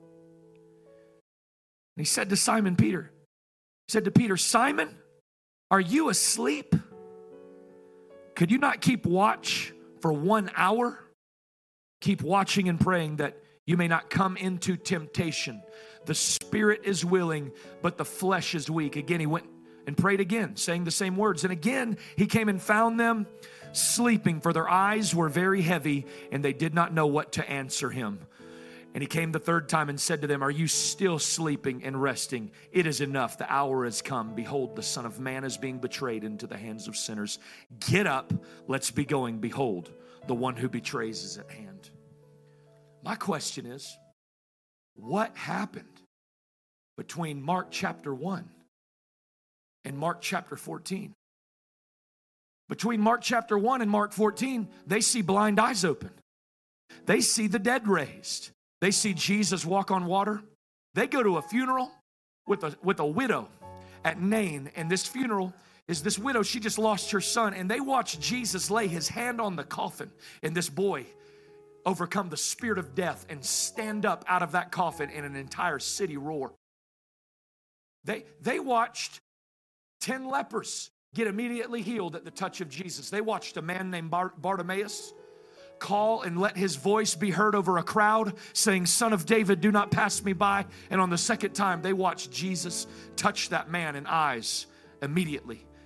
And he said to Simon Peter, Simon, are you asleep? Could you not keep watch for 1 hour? Keep watching and praying that you may not come into temptation. The spirit is willing, but the flesh is weak. Again, he went and prayed again, saying the same words. And again, he came and found them sleeping, for their eyes were very heavy, and they did not know what to answer him. And he came the third time and said to them, are you still sleeping and resting? It is enough. The hour has come. Behold, the Son of Man is being betrayed into the hands of sinners. Get up. Let's be going. Behold, the one who betrays is at hand. My question is, what happened between Mark chapter 1 and Mark chapter 14? Between Mark chapter 1 and Mark 14, they see blind eyes open. They see the dead raised. They see Jesus walk on water. They go to a funeral with a widow at Nain, and this funeral is this widow. She just lost her son, and they watch Jesus lay his hand on the coffin, and this boy overcome the spirit of death and stand up out of that coffin in an entire city roar. They watched 10 lepers get immediately healed at the touch of Jesus. They watched a man named Bartimaeus call and let his voice be heard over a crowd saying, Son of David, do not pass me by. And on the second time, they watched Jesus touch that man, and eyes immediately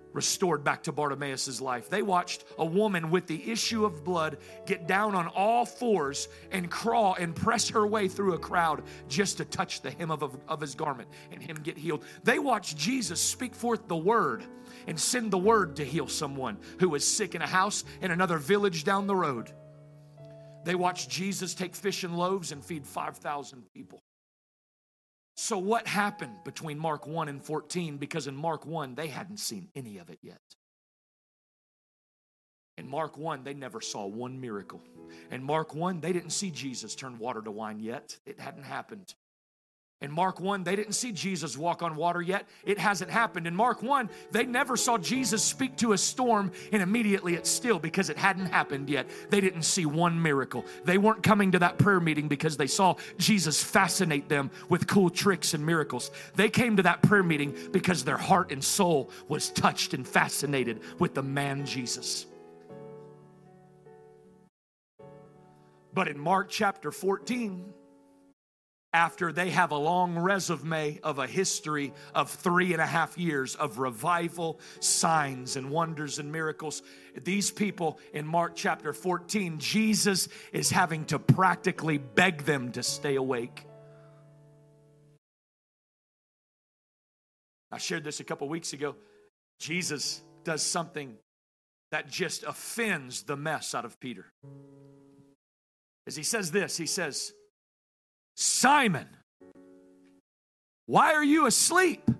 restored back to Bartimaeus' life. They watched a woman with the issue of blood get down on all fours and crawl and press her way through a crowd just to touch the hem of his garment and him get healed. They watched Jesus speak forth the word and send the word to heal someone who was sick in a house in another village down the road. They watched Jesus take fish and loaves and feed 5,000 people. So what happened between Mark 1 and 14? Because in Mark 1, they hadn't seen any of it yet. In Mark 1, they never saw one miracle. In Mark 1, they didn't see Jesus turn water to wine yet. It hadn't happened. In Mark 1, they didn't see Jesus walk on water yet. It hasn't happened. In Mark 1, they never saw Jesus speak to a storm and immediately it's still, because it hadn't happened yet. They didn't see one miracle. They weren't coming to that prayer meeting because they saw Jesus fascinate them with cool tricks and miracles. They came to that prayer meeting because their heart and soul was touched and fascinated with the man Jesus. But in Mark chapter 14, after they have a long resume of a history of 3.5 years of revival, signs and wonders and miracles, these people in Mark chapter 14, Jesus is having to practically beg them to stay awake. I shared this a couple weeks ago. Jesus does something that just offends the mess out of Peter. As he says this, he says, "Simon, why are you asleep?"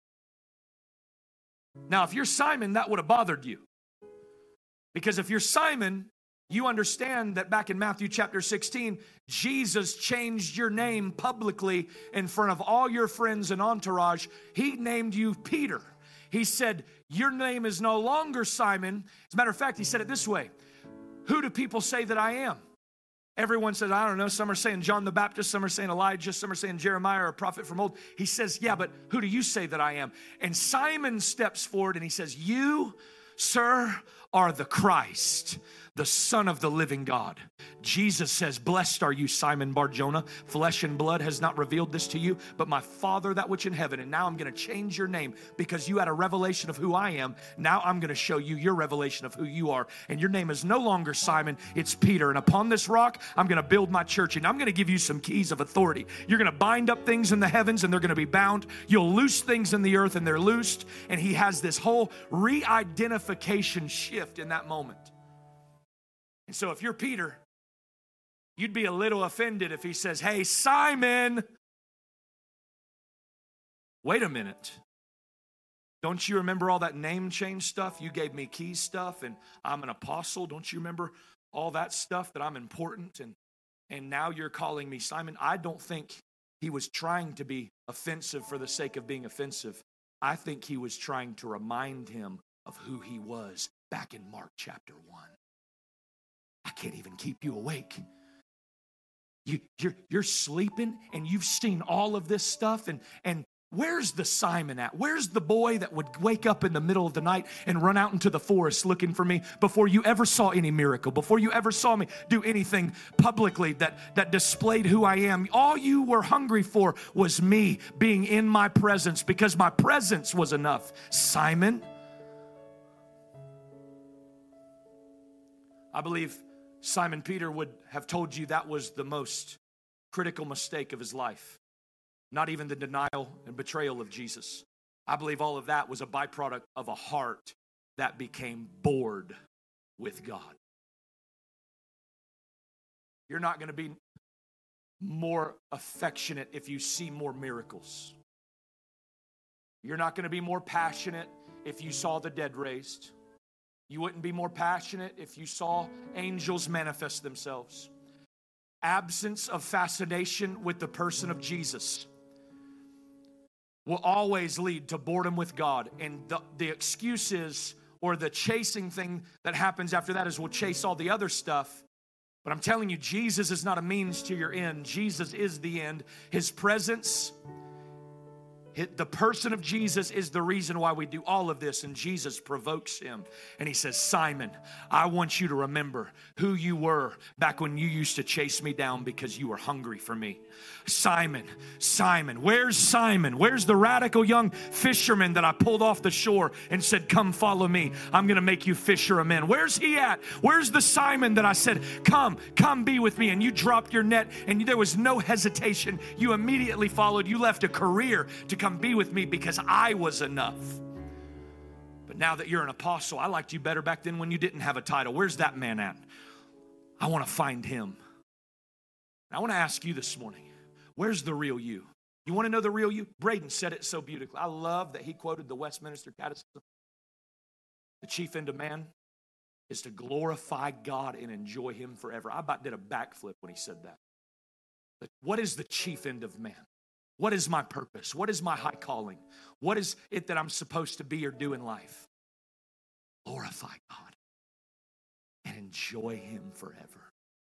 Now, if you're Simon, that would have bothered you. Because if you're Simon, you understand that back in Matthew chapter 16, Jesus changed your name publicly in front of all your friends and entourage. He named you Peter. He said, your name is no longer Simon. As a matter of fact, he said it this way: who do people say that I am? Everyone says, I don't know. Some are saying John the Baptist. Some are saying Elijah. Some are saying Jeremiah or a prophet from old. He says, yeah, but who do you say that I am? And Simon steps forward and he says, you, sir, are the Christ, the Son of the living God. Jesus says, blessed are you, Simon Bar-Jonah. Flesh and blood has not revealed this to you, but my Father that which in heaven. And now I'm going to change your name because you had a revelation of who I am. Now I'm going to show you your revelation of who you are. And your name is no longer Simon, it's Peter. And upon this rock, I'm going to build my church. And I'm going to give you some keys of authority. You're going to bind up things in the heavens and they're going to be bound. You'll loose things in the earth and they're loosed. And he has this whole re-identification shift in that moment. And so if you're Peter, you'd be a little offended if he says, hey, Simon, wait a minute. Don't you remember all that name change stuff? You gave me keys stuff and I'm an apostle. Don't you remember all that stuff, that I'm important? And now you're calling me Simon. I don't think he was trying to be offensive for the sake of being offensive. I think he was trying to remind him of who he was back in Mark chapter 1. I can't even keep you awake. You're sleeping and you've seen all of this stuff, and where's the Simon at? Where's the boy that would wake up in the middle of the night and run out into the forest looking for me before you ever saw any miracle, before you ever saw me do anything publicly that displayed who I am? All you were hungry for was me being in my presence, because my presence was enough. Simon, I believe Simon Peter would have told you that was the most critical mistake of his life. Not even the denial and betrayal of Jesus. I believe all of that was a byproduct of a heart that became bored with God. You're not going to be more affectionate if you see more miracles. You're not going to be more passionate if you saw the dead raised. You wouldn't be more passionate if you saw angels manifest themselves. Absence of fascination with the person of Jesus will always lead to boredom with God. And the excuse is, or the chasing thing that happens after that is, we'll chase all the other stuff. But I'm telling you, Jesus is not a means to your end. Jesus is the end. His presence The person of Jesus is the reason why we do all of this, and Jesus provokes him. And he says, Simon, I want you to remember who you were back when you used to chase me down because you were hungry for me. Simon, Simon, where's Simon? Where's the radical young fisherman that I pulled off the shore and said, come follow me. I'm going to make you fisher of men. Where's he at? Where's the Simon that I said, come be with me? And you dropped your net and there was no hesitation. You immediately followed. You left a career to come be with me because I was enough. But now that you're an apostle, I liked you better back then when you didn't have a title. Where's that man at? I want to find him. I want to ask you this morning, where's the real you? You want to know the real you? Braden said it so beautifully. I love that he quoted the Westminster Catechism. The chief end of man is to glorify God and enjoy him forever. I about did a backflip when he said that. But what is the chief end of man? What is my purpose? What is my high calling? What is it that I'm supposed to be or do in life? Glorify God and enjoy him forever.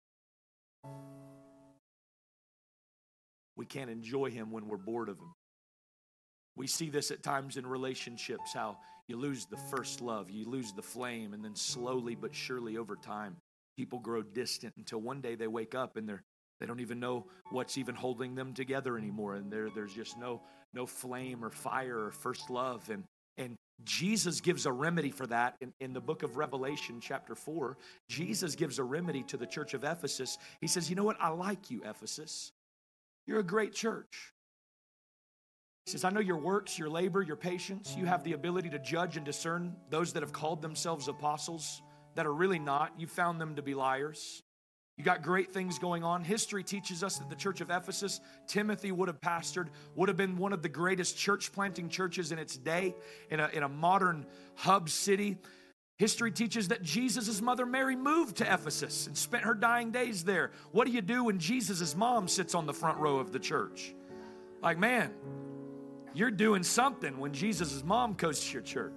We can't enjoy him when we're bored of him. We see this at times in relationships, how you lose the first love, you lose the flame, and then slowly but surely over time, people grow distant until one day they wake up and they don't even know what's even holding them together anymore, and there's just no flame or fire or first love. And Jesus gives a remedy for that in the book of Revelation, chapter 4. Jesus gives a remedy to the church of Ephesus. He says, you know what? I like you, Ephesus. You're a great church. He says, I know your works, your labor, your patience. You have the ability to judge and discern those that have called themselves apostles that are really not. You found them to be liars. You got great things going on. History teaches us that the church of Ephesus, Timothy would have pastored, would have been one of the greatest church planting churches in its day, in a modern hub city. History teaches that Jesus' mother Mary moved to Ephesus and spent her dying days there. What do you do when Jesus' mom sits on the front row of the church? Like, man, you're doing something when Jesus' mom goes to your church.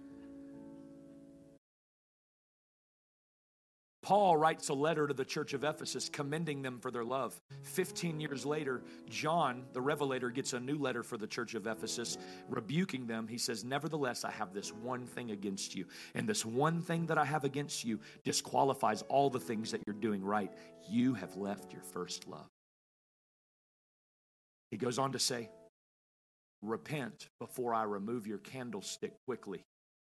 Paul writes a letter to the church of Ephesus commending them for their love. 15 years later, John, the Revelator, gets a new letter for the church of Ephesus, rebuking them. He says, nevertheless, I have this one thing against you. And this one thing that I have against you disqualifies all the things that you're doing right. You have left your first love. He goes on to say, repent before I remove your candlestick quickly.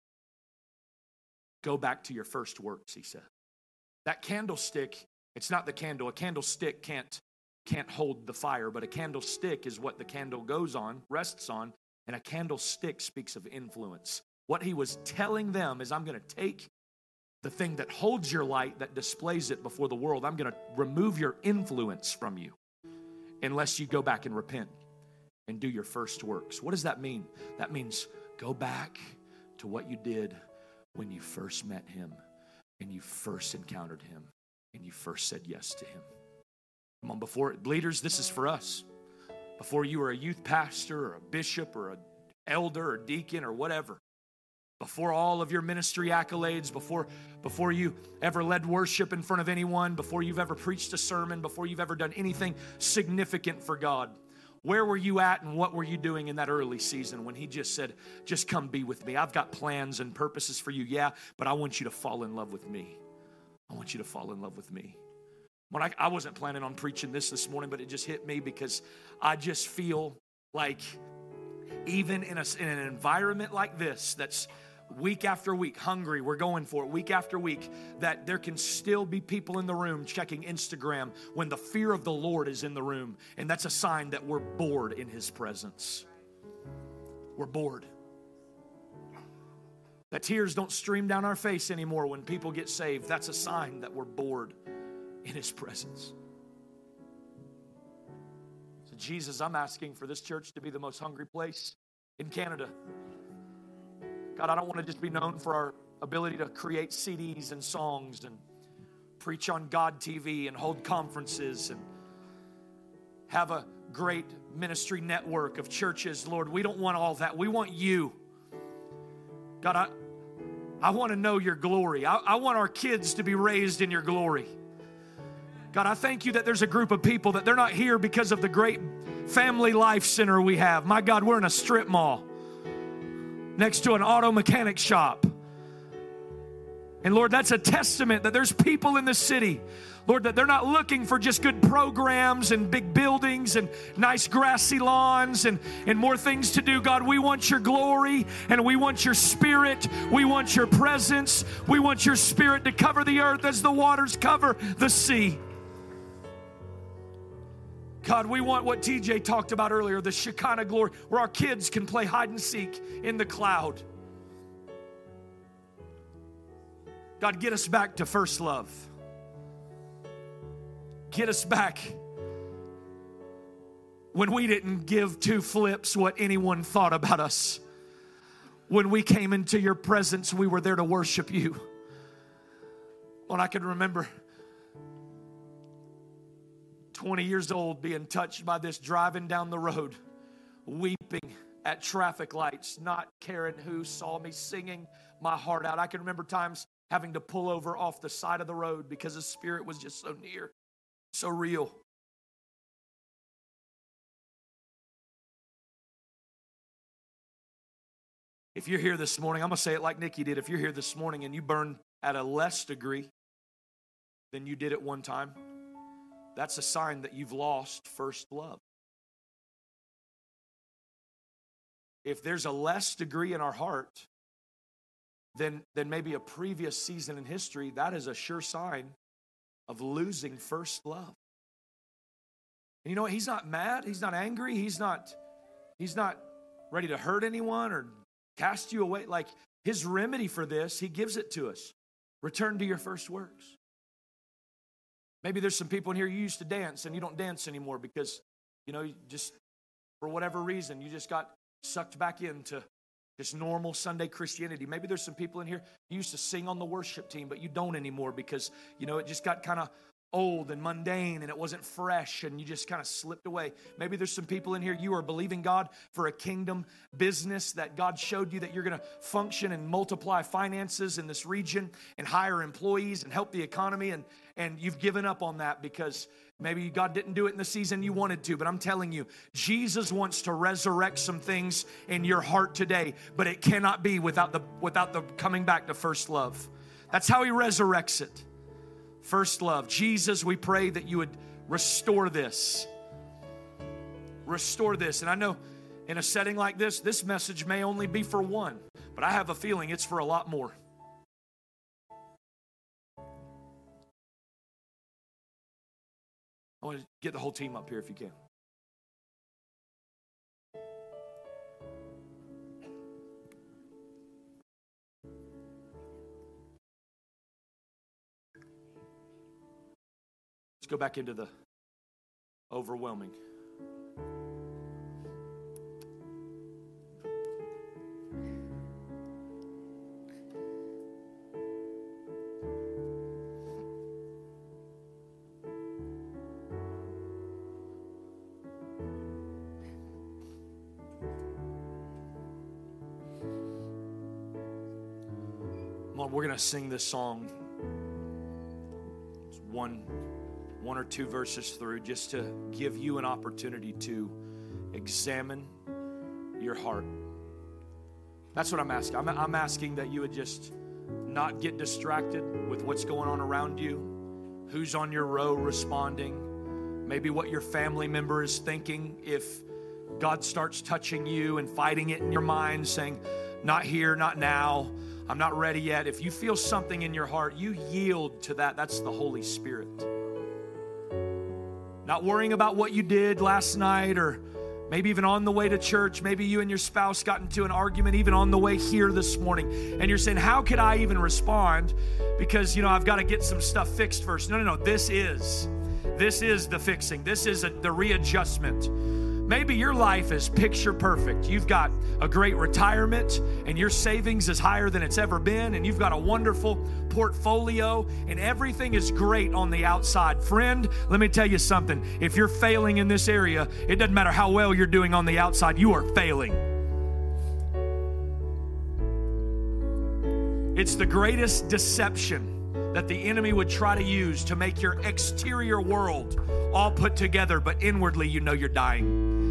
Go back to your first works, he said. That candlestick, it's not the candle. A candlestick can't hold the fire, but a candlestick is what the candle goes on, rests on, and a candlestick speaks of influence. What he was telling them is, I'm going to take the thing that holds your light, that displays it before the world. I'm going to remove your influence from you unless you go back and repent and do your first works. What does that mean? That means go back to what you did when you first met him. And you first encountered him, and you first said yes to him. Come on, before leaders, this is for us. Before you were a youth pastor or a bishop or an elder or deacon or whatever, before all of your ministry accolades, before you ever led worship in front of anyone, before you've ever preached a sermon, before you've ever done anything significant for God, where were you at and what were you doing in that early season when he just said, just come be with me. I've got plans and purposes for you, yeah, but I want you to fall in love with me. I want you to fall in love with me. When I wasn't planning on preaching this morning, but it just hit me because I just feel like even in an environment like this that's week after week, hungry, we're going for it, week after week, that there can still be people in the room checking Instagram when the fear of the Lord is in the room. And that's a sign that we're bored in his presence. We're bored. That tears don't stream down our face anymore when people get saved. That's a sign that we're bored in his presence. So Jesus, I'm asking for this church to be the most hungry place in Canada. God, I don't want to just be known for our ability to create CDs and songs and preach on God TV and hold conferences and have a great ministry network of churches. Lord, we don't want all that. We want you. God, I want to know your glory. I want our kids to be raised in your glory. God, I thank you that there's a group of people that they're not here because of the great family life center we have. My God, we're in a strip mall next to an auto mechanic shop. And Lord, that's a testament that there's people in the city, Lord, that they're not looking for just good programs and big buildings and nice grassy lawns and more things to do. God, we want your glory and we want your spirit. We want your presence. We want your spirit to cover the earth as the waters cover the sea. God, we want what TJ talked about earlier, the Shekinah glory, where our kids can play hide and seek in the cloud. God, get us back to first love. Get us back when we didn't give two flips what anyone thought about us. When we came into your presence, we were there to worship you. When I can remember 20 years old being touched by this, driving down the road, weeping at traffic lights, not caring who saw me, singing my heart out. I can remember times having to pull over off the side of the road because the Spirit was just so near, so real. If you're here this morning, I'm going to say it like Nikki did. If you're here this morning and you burn at a less degree than you did at one time, that's a sign that you've lost first love. If there's a less degree in our heart than maybe a previous season in history, that is a sure sign of losing first love. And you know what? He's not mad. He's not angry. He's not ready to hurt anyone or cast you away. Like, his remedy for this, he gives it to us. Return to your first works. Maybe there's some people in here, you used to dance and you don't dance anymore because, you just, for whatever reason, you just got sucked back into just normal Sunday Christianity. Maybe there's some people in here, you used to sing on the worship team, but you don't anymore because, it just got kind of old and mundane and it wasn't fresh and you just kind of slipped away. Maybe there's some people in here, you are believing God for a kingdom business that God showed you that you're going to function and multiply finances in this region and hire employees and help the economy, and you've given up on that because maybe God didn't do it in the season you wanted to. But I'm telling you, Jesus wants to resurrect some things in your heart today, but it cannot be without the coming back to first love. That's how he resurrects it. First love. Jesus, we pray that you would restore this. Restore this. And I know in a setting like this message may only be for one, but I have a feeling it's for a lot more. I want to get the whole team up here if you can. Let's go back into the overwhelming. We're going to sing this song. It's one or two verses through, just to give you an opportunity to examine your heart. That's what I'm asking. I'm asking that you would just not get distracted with what's going on around you, who's on your row responding, maybe what your family member is thinking. If God starts touching you and fighting it in your mind, saying, not here, not now, I'm not ready yet. If you feel something in your heart, you yield to that. That's the Holy Spirit. Not worrying about what you did last night, or maybe even on the way to church. Maybe you and your spouse got into an argument even on the way here this morning. And you're saying, how could I even respond? Because, I've got to get some stuff fixed first. No. This is the fixing. This is the readjustment. Maybe your life is picture perfect. You've got a great retirement and your savings is higher than it's ever been, and you've got a wonderful portfolio and everything is great on the outside. Friend, let me tell you something. If you're failing in this area, it doesn't matter how well you're doing on the outside, you are failing. It's the greatest deception that the enemy would try to use to make your exterior world all put together, but inwardly you know you're dying.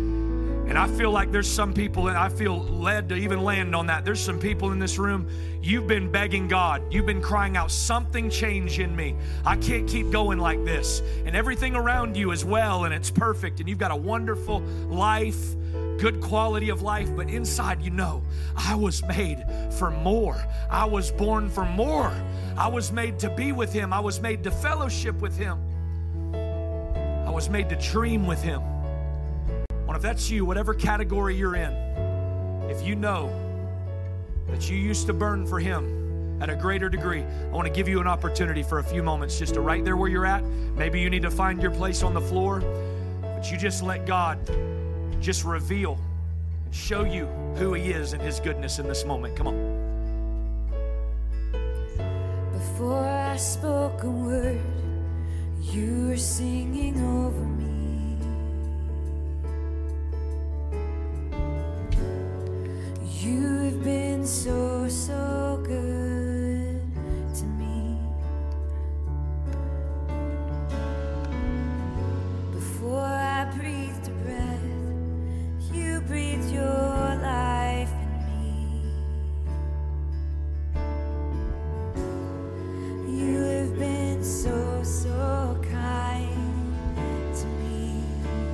And I feel like there's some people, and I feel led to even land on that. There's some people in this room, you've been begging God. You've been crying out, something change in me. I can't keep going like this. And everything around you is well and it's perfect. And you've got a wonderful life, good quality of life. But inside, you know, I was made for more. I was born for more. I was made to be with Him. I was made to fellowship with Him. I was made to dream with Him. Well, if that's you, whatever category you're in, if you know that you used to burn for Him at a greater degree, I want to give you an opportunity for a few moments just to right there where you're at. Maybe you need to find your place on the floor, but you just let God just reveal and show you who He is and His goodness in this moment. Come on. Before I spoke a word, you were singing over me. You've been so, so good to me. Before I breathed a breath, you breathed your life in me. You have been so, so kind to me.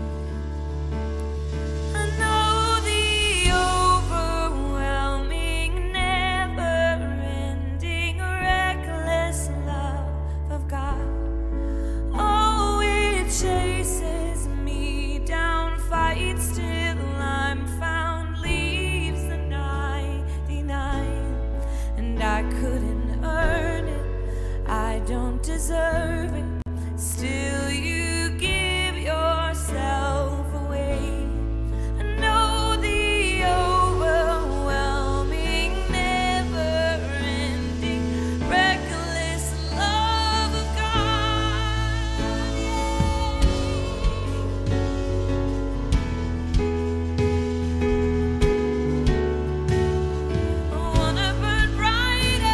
I know the overwhelming, never-ending, reckless love of God. Oh, it chases me down, fights till I'm found, leaves the 99, and I couldn't earn it. I don't deserve it. Still you give yourself away. I know the overwhelming, never-ending, reckless love of God. I wanna burn brighter.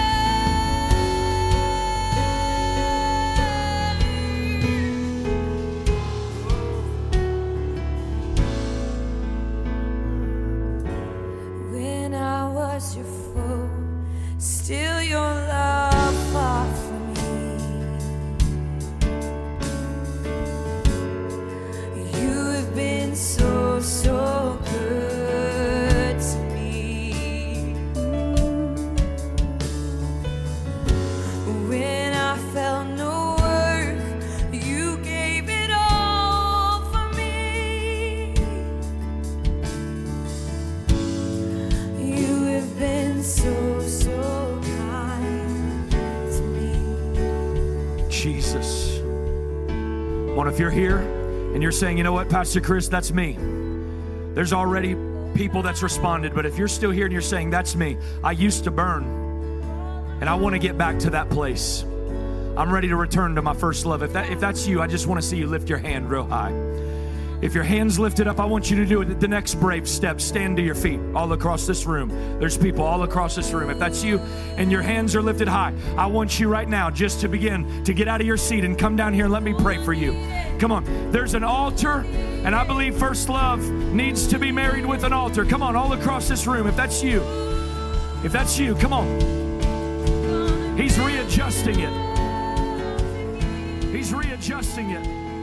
When I was your foe, still your love fought for me. You have been so, so good to me. When I felt no worth, you gave it all for me. You have been so, so kind to me. Jesus. Well, if you're here and you're saying, you know what, Pastor Chris, that's me. There's already people that's responded, but if you're still here and you're saying, that's me, I used to burn, and I want to get back to that place. I'm ready to return to my first love. If that's you, I just want to see you lift your hand real high. If your hand's lifted up, I want you to do it. The next brave step, stand to your feet all across this room. There's people all across this room. If that's you and your hands are lifted high, I want you right now just to begin to get out of your seat and come down here and let me pray for you. Come on. There's an altar, and I believe First Love needs to be married with an altar. Come on, all across this room. If that's you, come on. He's readjusting it. He's readjusting it.